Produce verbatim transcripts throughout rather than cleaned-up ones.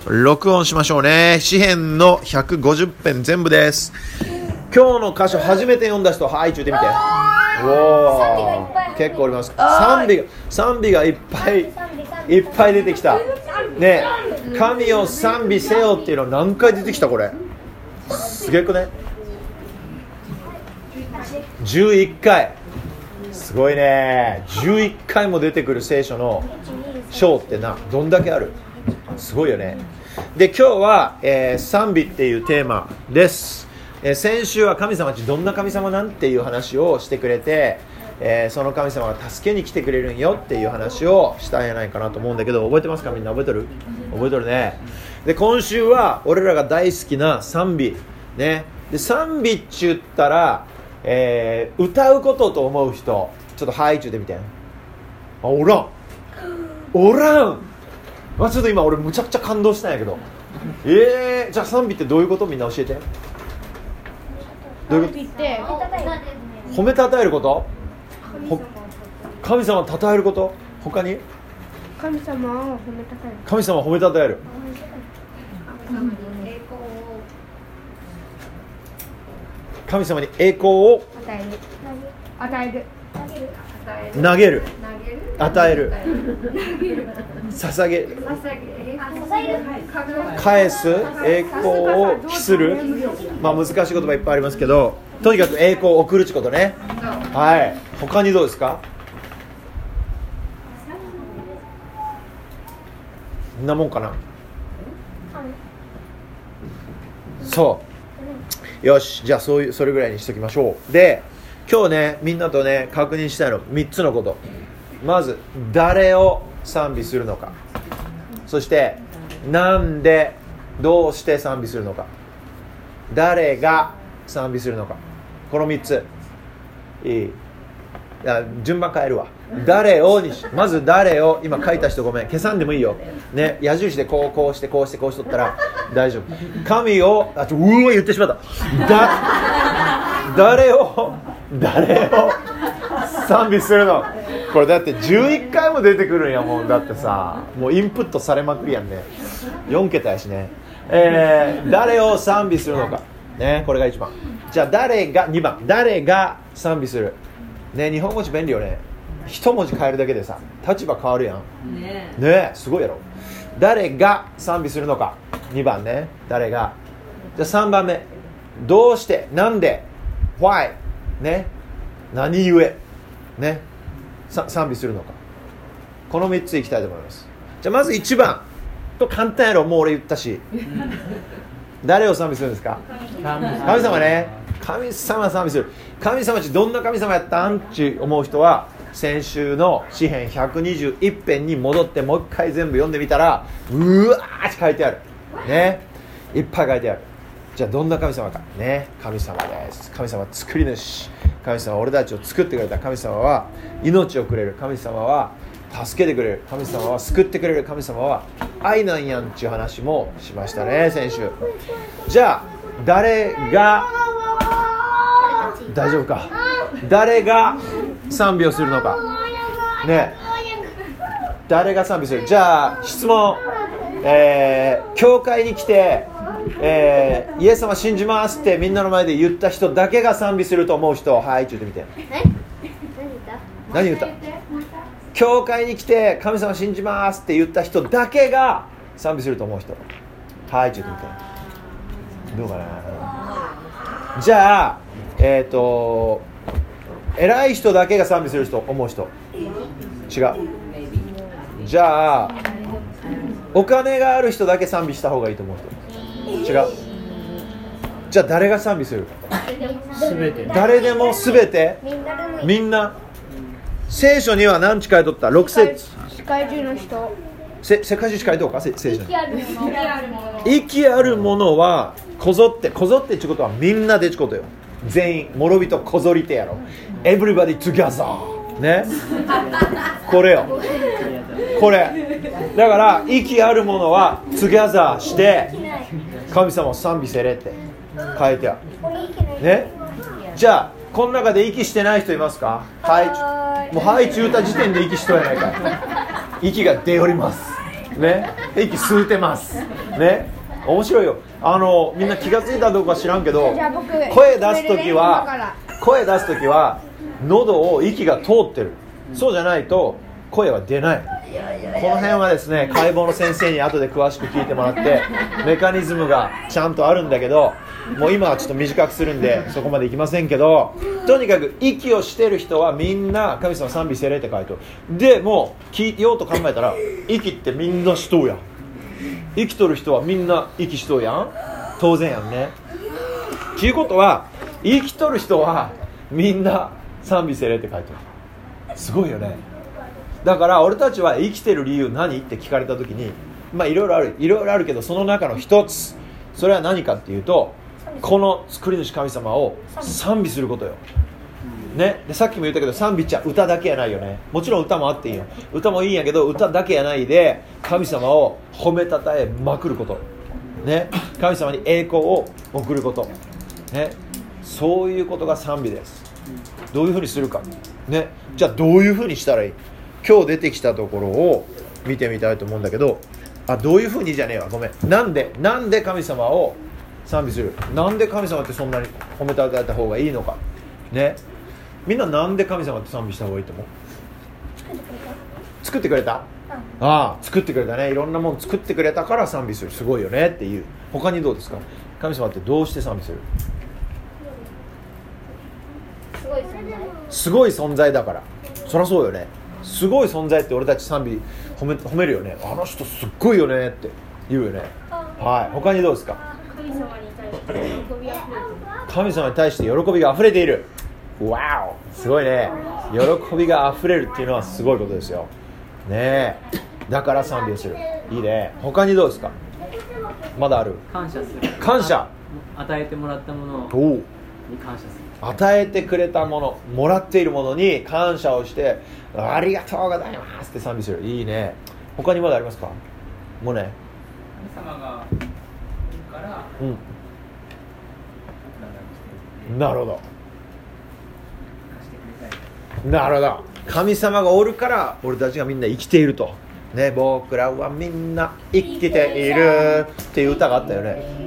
録音しましょうね。詩編のひゃくごじゅっぺん全部です。今日の箇所初めて読んだ人、はい、言ってみて。おー、結構おります。賛美が賛美がいっぱいいっぱい出てきたね。神を賛美せよっていうの何回出てきたこれ。すげえくね。じゅういっかい。すごいね。じゅういっかいも出てくる聖書の章ってな、どんだけある？すごいよね。で、今日は、えー、賛美っていうテーマです。えー、先週は神様ってどんな神様なんていう話をしてくれて、えー、その神様が助けに来てくれるんよっていう話をしたんじゃないかなと思うんだけど、覚えてますか？みんな覚えてる？覚えてるね。で、今週は俺らが大好きな賛美ね。で、賛美って言ったら、えー、歌うことと思う人、ちょっとはいって言ってみて。あ、おらんおらんまあ、ちょっと今俺むちゃくちゃ感動したんやけど、えー、じゃあ賛美ってどういうこと？みんな教えて。どういうこと？褒めたたえること？神様をたたえること？他に？ 神様を褒めたたえる。 神様を褒めたたえる。神様に栄光を与える。与える。 投げる。与える。捧げる。返す。栄光を期する。まあ難しい言葉いっぱいありますけど、とにかく栄光を送るってことね。はい。他にどうですか？こんなもんかな。そうよし、じゃあそういうそれぐらいにしときましょう。で、今日ね、みんなとね確認したいのみっつのこと。まず誰を賛美するのか、そしてなんでどうして賛美するのか、誰が賛美するのか、このみっつ。いい？いや、順番変えるわ。誰をにし、まず誰を、今書いた人ごめん、消さんでもいいよ、ね、矢印でこうこうしてこうしてこうしとったら大丈夫。神を、あ、ちょ、うわ、言ってしまった。だ誰を誰を賛美するの？これだってじゅういっかいも出てくるんやもん。だってさ、もうインプットされまくりやんね。よんけたやしね。えー、誰を賛美するのかね、これがいちばん。じゃあ誰がにばん、誰が賛美するね。日本語字便利よね。一文字変えるだけでさ、立場変わるやんね。ね、すごいやろ。誰が賛美するのか、にばんね、誰が。じゃあさんばんめ、どうして、なんで、 why ね、何故ね、賛美するのか。このみっついきたいと思います。じゃあまずいちばんと簡単やろ、もう俺言ったし誰を賛美するんですか？神様ね。神様賛美する。神様ってどんな神様やったんって思う人は、先週の詩編ひゃくにじゅういっぺんに戻ってもう一回全部読んでみたら、うわーって書いてあるね。いっぱい書いてある。じゃあどんな神様かね。神様です。神様は作り主。神様は俺たちを作ってくれた。神様は命をくれる。神様は助けてくれる。神様は救ってくれる。神様は愛なんやんっていう話もしましたね、先週。じゃあ誰が、大丈夫か、誰が賛美をするのかね。誰が賛美する？じゃあ質問、えー、教会に来て、えー、イエス様信じますってみんなの前で言った人だけが賛美すると思う人、はいって言ってみて。何言った？教会に来て神様信じますって言った人だけが賛美すると思う人、はいって言ってみて。どうかな。じゃあえっと偉い人だけが賛美する人、思う人、違う。じゃあお金がある人だけ賛美した方がいいと思う人、違う。じゃあ誰が賛美する？全て。誰でも全て。みんな。聖書には何ち書いとった？ろく節。 世界中の人。 せ世界中書いとるか？聖書に。息あるものはこぞって、こぞってってことはみんなでちことよ。全員、諸人こぞりてやろ。Everybody together ね。これよ。これ。だから息あるものは together して神様を賛美せれって書いてある。ね。じゃあこの中で息してない人いますか？はい。もうはいって言った時点で息しとやないか。息が出おります。ね。息吸うてます。 ね、面白いよ。あのみんな気がついたどうか知らんけど、 じゃあ僕声出すとき今かはら声出すときは喉を息が通ってる。そうじゃないと声は出ない。この辺はですね、解剖の先生に後で詳しく聞いてもらってメカニズムがちゃんとあるんだけど、もう今はちょっと短くするんでそこまでいきませんけど、とにかく息をしてる人はみんな神様賛美聖霊って書いてある。でもう聞いようと考えたら、息ってみんなしとうやん。生きとる人はみんな息しとうやん。当然やんね。ということは生きとる人はみんな賛美聖霊って書いてある。すごいよね。だから俺たちは生きてる理由何って聞かれた時に、まあいろいろあるいろいろあるけど、その中の一つ、それは何かっていうと、この作り主神様を賛美することよ、ね、でさっきも言ったけど、賛美っちゃ歌だけやないよね。もちろん歌もあっていいよ、歌もいいんやけど、歌だけやないで神様を褒めたたえまくること、ね、神様に栄光を送ること、ね、そういうことが賛美です。どういうふうにするか、ね、じゃあどういうふうにしたらいい。今日出てきたところを見てみたいと思うんだけど、あ、どういうふうにじゃねえわ、ごめん。なんでなんで神様を賛美する、なんで神様ってそんなに褒めたたえた方がいいのか、ね、みんななんで神様って賛美した方がいいと思う。作ってくれた、うん、ああ、作ってくれたね。いろんなもの作ってくれたから賛美する。すごいよねっていう。他にどうですか。神様ってどうして賛美する。 すごい存在。 すごい存在だから。そりゃそうよね。すごい存在って俺たち賛美褒め、褒めるよね。あの人すっごいよねって言うよね。はい。他にどうですか。 神様に対して喜びあふれている。 神様に対して喜びがあふれている。わお、すごいね。喜びがあふれるっていうのはすごいことですよね。えだから賛美をする。いいね。他にどうですか。まだある。 感謝する。 感謝。 与えてもらったものに感謝する。 与えてくれたもの、もらっているものに感謝をして、ありがとうございますって賛美する。いいね。他にまだありますか。もうね、 神様がいるから、 うん、なるほど、なるほど。神様がおるから俺たちがみんな生きていると、ね、僕らはみんな生きているっていう歌があったよね。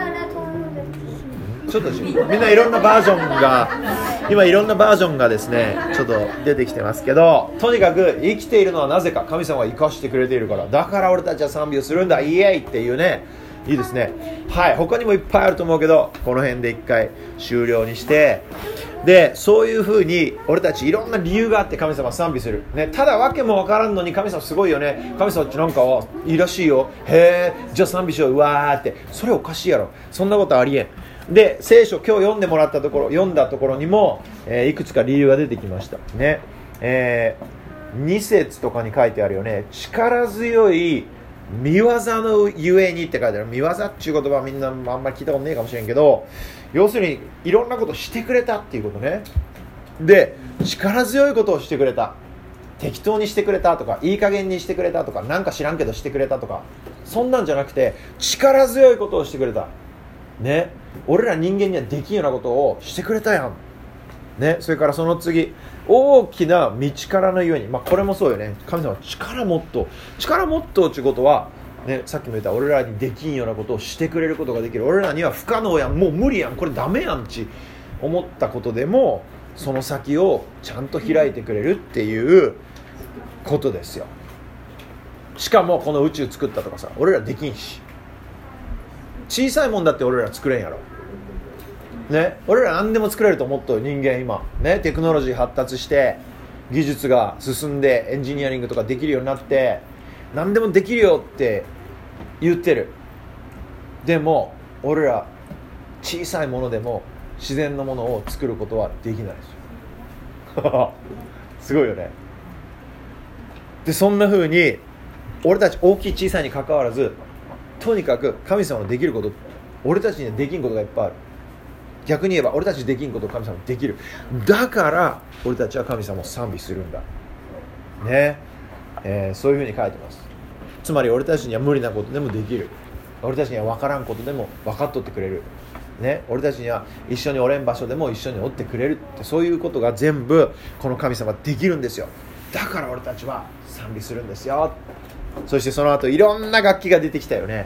ちょっとみんないろんなバージョンが今いろんなバージョンがですねちょっと出てきてますけど、とにかく生きているのはなぜか、神様が生かしてくれているから、だから俺たちは賛美をするんだ、イエイっていうね。いいですね。はい、他にもいっぱいあると思うけど、この辺で一回終了にして、でそういう風に俺たちいろんな理由があって神様賛美する、ね、ただ訳もわからんのに神様すごいよね、神様ってなんかいいらしいよ、へえ、じゃあ賛美しよう、うわーって、それおかしいやろ、そんなことありえん。で聖書今日読んでもらったところ、読んだところにも、えー、いくつか理由が出てきましたね。えー、に節とかに書いてあるよね。力強い見業のゆえにって書いてある。見業っていう言葉はみんなあんまり聞いたことねえかもしれんけど、要するにいろんなことしてくれたっていうことね。で力強いことをしてくれた、適当にしてくれたとか、いい加減にしてくれたとか、なんか知らんけどしてくれたとか、そんなんじゃなくて力強いことをしてくれたね。俺ら人間にはできんようなことをしてくれたやんね。それからその次、大きな道からのゆえに、まあこれもそうよね。神様は力もっと力もっとっていうことはね、さっきも言った俺らにできんようなことをしてくれることができる。俺らには不可能やん、もう無理やん、これダメやんち思ったことでも、その先をちゃんと開いてくれるっていうことですよ。しかもこの宇宙作ったとかさ、俺らできんし、小さいもんだって俺ら作れんやろね。俺ら何でも作れると思っとる人間今ね、テクノロジー発達して技術が進んでエンジニアリングとかできるようになって何でもできるよって言ってる。でも俺ら小さいものでも自然のものを作ることはできないですよすごいよね。でそんな風に俺たち大きい小さいに関わらず、とにかく神様のできること、俺たちにはできんことがいっぱいある。逆に言えば俺たちできんことを神様はできる。だから俺たちは神様を賛美するんだね、えー、そういうふうに書いてます。つまり俺たちには無理なことでもできる、俺たちには分からんことでも分かっとってくれる、ね、俺たちには一緒におれん場所でも一緒におってくれるって、そういうことが全部この神様はできるんですよ。だから俺たちは賛美するんですよ。そしてその後いろんな楽器が出てきたよね。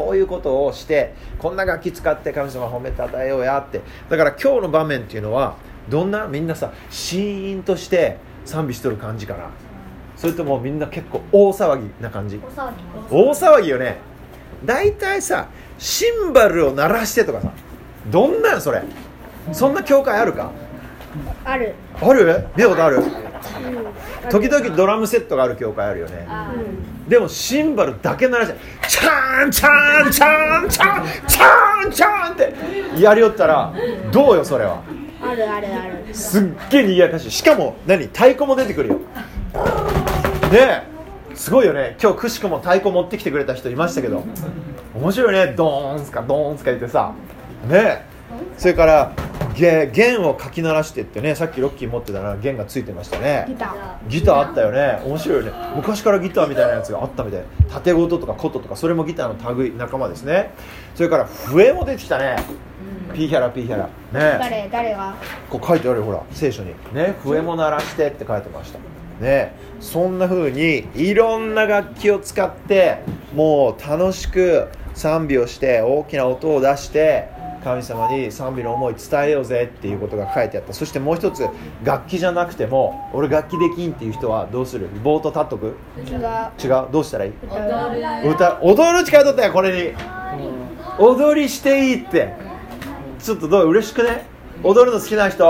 こういうことをしてこんな楽器使って神様を褒めたたえようやって。だから今日の場面っていうのはどんなみんなさシーンとして賛美しとる感じかな、それともみんな結構大騒ぎな感じ。 お騒ぎ大騒ぎよね。だいたいさシンバルを鳴らしてとかさ、どんなんそれ。そんな教会あるか。 ある。 ある？見たことある？ うん。 時々ドラムセットがある教会あるよね。 うん。 でもシンバルだけ鳴らしてチャーンチャーンチャーンチャーンチャーンチャーンってやりよったらどうよそれは。 あるあるある。 すっげえ賑やかしい。しかも何太鼓も出てくるよねえ、すごいよね。今日くしくも太鼓持ってきてくれた人いましたけど面白いね。ドーンスカドーンスカ言ってさねえ。それから弦をかき鳴らしてってね、さっきロッキー持ってたら弦がついてましたね。 ギター。 ギターあったよね。面白いよね。昔からギターみたいなやつがあったみたい。縦琴とか琴とかそれもギターの類仲間ですね。それから笛も出てきたね。ピーヒャラピーヒャラね。 誰誰が？ こう書いてあるよほら聖書にね。笛も鳴らしてって書いてましたね。そんな風にいろんな楽器を使ってもう楽しく賛美をして大きな音を出して神様に賛美の思い伝えようぜっていうことが書いてあった。そしてもう一つ、楽器じゃなくても俺楽器できんっていう人はどうする？ボート立っとく？ 違う。 違う。どうしたらいい？ 歌う。 歌踊る力取ったよこれに。踊りしていいって。ちょっとどう？嬉しくね？踊るの好きな人。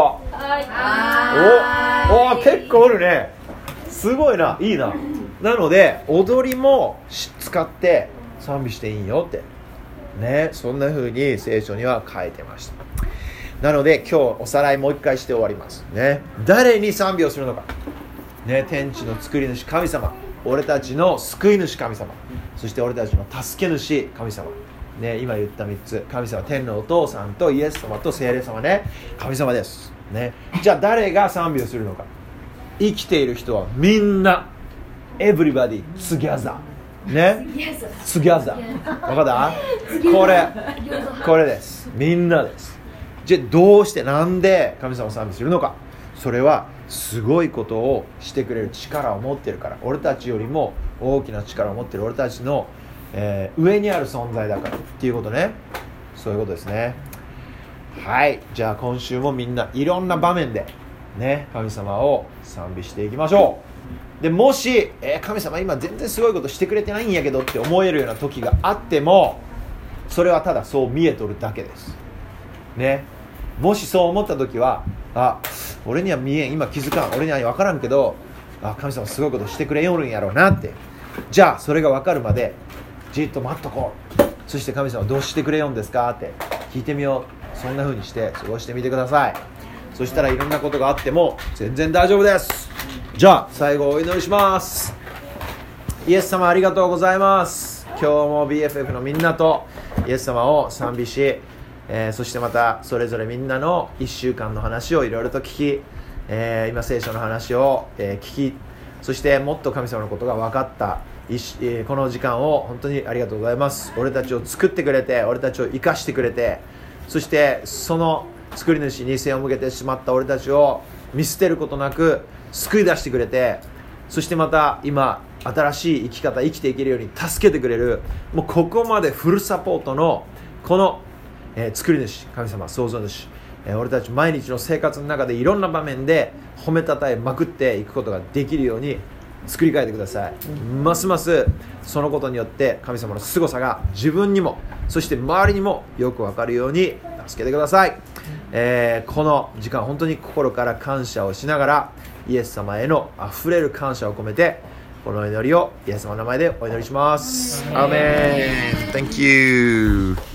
はい。 おお、結構おるね。すごいな、いいな。なので踊りも使って賛美していいよってね、そんな風に聖書には書いてました。なので今日おさらいもう一回して終わりますね。誰に賛美をするのかね。天地の作り主神様、俺たちの救い主神様、そして俺たちの助け主神様ね。今言ったみっつ、神様、天のお父さんとイエス様と聖霊様ね、神様ですね。じゃあ誰が賛美をするのか。生きている人はみんな Everybody together ね、together 分かったこれこれです。みんなです。じゃあどうしてなんで神様を賛美するのか。それはすごいことをしてくれる力を持っているから。俺たちよりも大きな力を持っている俺たちの、えー、上にある存在だからっていうことね。そういうことですね。はい、じゃあ今週もみんないろんな場面でね、神様を賛美していきましょう。でもし、えー、神様今全然すごいことしてくれてないんやけどって思えるような時があっても、それはただそう見えとるだけですね。もしそう思った時は、あ、俺には見えん、今気づかん、俺には分からんけど、あ、神様すごいことしてくれよるんやろうなって。じゃあそれが分かるまでじっと待っとこう。そして神様どうしてくれよんですかって聞いてみよう。そんな風にして過ごしてみてください。そしたらいろんなことがあっても全然大丈夫です。じゃあ最後お祈りします。イエス様ありがとうございます。今日も ビーエフエフ のみんなとイエス様を賛美し、えー、そしてまたそれぞれみんなのいっしゅうかんの話をいろいろと聞き、えー、今聖書の話を、えー、聞き、そしてもっと神様のことが分かったいし、えー、この時間を本当にありがとうございます。俺たちを作ってくれて、俺たちを生かしてくれて、そしてその作り主に背を向けてしまった俺たちを見捨てることなく救い出してくれて、そしてまた今新しい生き方生きていけるように助けてくれる、もうここまでフルサポートのこの、えー、作り主神様創造主、えー、俺たち毎日の生活の中でいろんな場面で褒めたたえまくっていくことができるように作り変えてください。ますますそのことによって神様の凄さが自分にもそして周りにもよく分かるように助けてください。えー、この時間本当に心から感謝をしながらイエス様へのあふれる感謝を込めてこの祈りをイエス様の名前でお祈りします。アーメン。 Thank you.